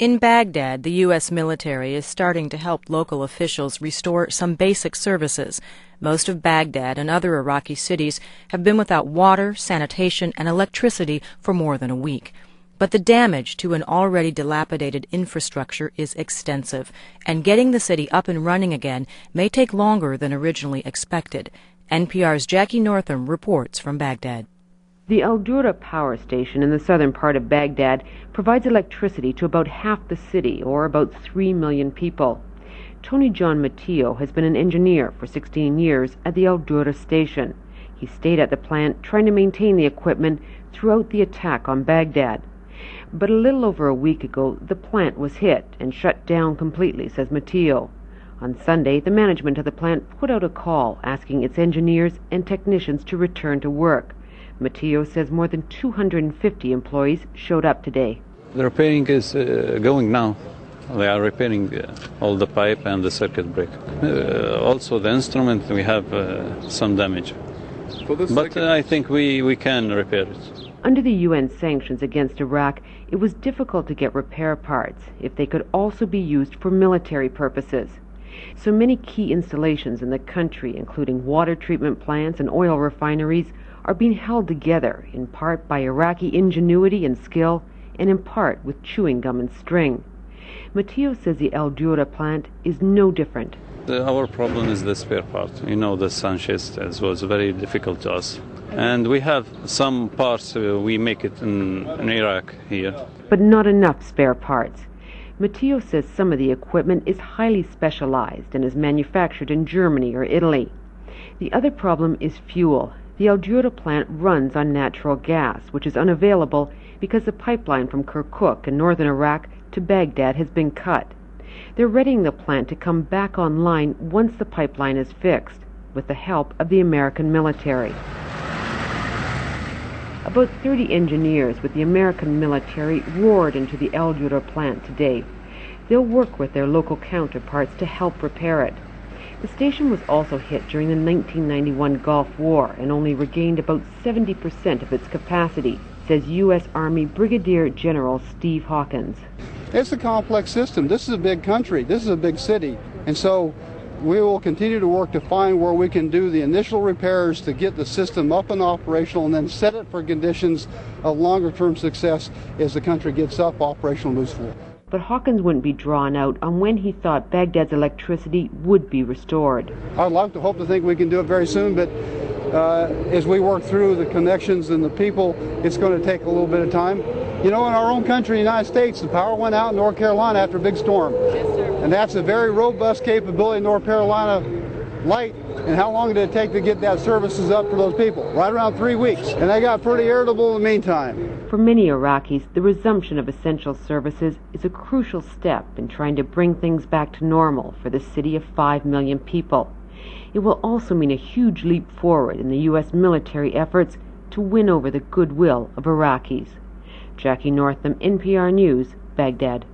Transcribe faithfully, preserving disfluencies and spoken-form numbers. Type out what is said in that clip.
In Baghdad, the U S military is starting to help local officials restore some basic services. Most of Baghdad and other Iraqi cities have been without water, sanitation, and electricity for more than a week. But the damage to an already dilapidated infrastructure is extensive, and getting the city up and running again may take longer than originally expected. N P R's Jackie Northam reports from Baghdad. The Al Dura power station in the southern part of Baghdad provides electricity to about half the city, or about three million people. Tony John Matteo has been an engineer for sixteen years at the Al Dura station. He stayed at the plant trying to maintain the equipment throughout the attack on Baghdad. But a little over a week ago, the plant was hit and shut down completely, says Matteo. On Sunday, the management of the plant put out a call asking its engineers and technicians to return to work. Matteo says more than two hundred fifty employees showed up today. The repairing is uh, going now. They are repairing uh, all the pipe and the circuit breaker. Uh, also the instrument, we have uh, some damage. But uh, I think we, we can repair it. Under the U N sanctions against Iraq, it was difficult to get repair parts if they could also be used for military purposes. So many key installations in the country, including water treatment plants and oil refineries, are being held together in part by Iraqi ingenuity and skill, and in part with chewing gum and string. Matteo says the Al Dura plant is no different. The, our problem is the spare part. You know, the Sanchez was very difficult to us. And we have some parts, uh, we make it in, in Iraq here. But not enough spare parts. Matteo says some of the equipment is highly specialized and is manufactured in Germany or Italy. The other problem is fuel. The Al Dura plant runs on natural gas, which is unavailable because the pipeline from Kirkuk in northern Iraq to Baghdad has been cut. They're readying the plant to come back online once the pipeline is fixed, with the help of the American military. About thirty engineers with the American military roared into the Al Dura plant today. They'll work with their local counterparts to help repair it. The station was also hit during the nineteen ninety-one Gulf War and only regained about seventy percent of its capacity, says U S Army Brigadier General Steve Hawkins. It's a complex system. This is a big country. This is a big city. And so we will continue to work to find where we can do the initial repairs to get the system up and operational and then set it for conditions of longer-term success as the country gets up, operational, moves forward. But Hawkins wouldn't be drawn out on when he thought Baghdad's electricity would be restored. I'd like to hope to think we can do it very soon, but uh, as we work through the connections and the people, it's going to take a little bit of time. You know, in our own country, the United States, the power went out in North Carolina after a big storm. Yes, sir. And that's a very robust capability in North Carolina light. And how long did it take to get that services up for those people? Right around three weeks. And they got pretty irritable in the meantime. For many Iraqis, the resumption of essential services is a crucial step in trying to bring things back to normal for the city of five million people. It will also mean a huge leap forward in the U S military efforts to win over the goodwill of Iraqis. Jackie Northam, N P R News, Baghdad.